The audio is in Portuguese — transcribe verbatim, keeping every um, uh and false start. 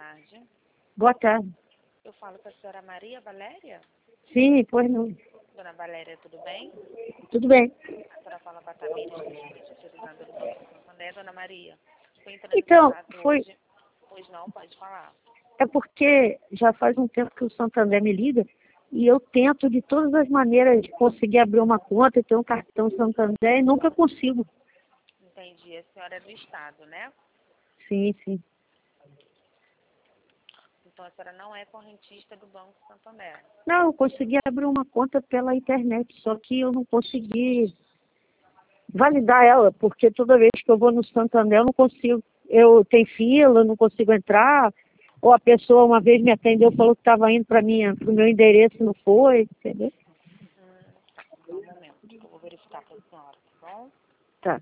tarde. Boa tarde. Eu falo com a senhora Maria Valéria? Sim, pois não. Dona Valéria, tudo bem? Tudo bem. A senhora fala com a Tamires, que é utilizando do Banco Santander. Dona Maria, estou entrando Então, em contato foi... hoje. Pois não, pode falar. É porque já faz um tempo que o Santander me liga e eu tento de todas as maneiras conseguir abrir uma conta e ter um cartão Santander e nunca consigo. Entendi. A senhora é do Estado, né? Sim, sim. Então a senhora não é correntista do Banco Santander. Não, eu consegui abrir uma conta pela internet, só que eu não consegui validar ela, porque toda vez que eu vou no Santander eu não consigo. Eu tenho fila, eu não consigo entrar, ou a pessoa uma vez me atendeu, falou que estava indo para minha, para o meu endereço e não foi, entendeu? Hum, tá. Só um momento, que eu vou verificar para a senhora, tá bom? Tá.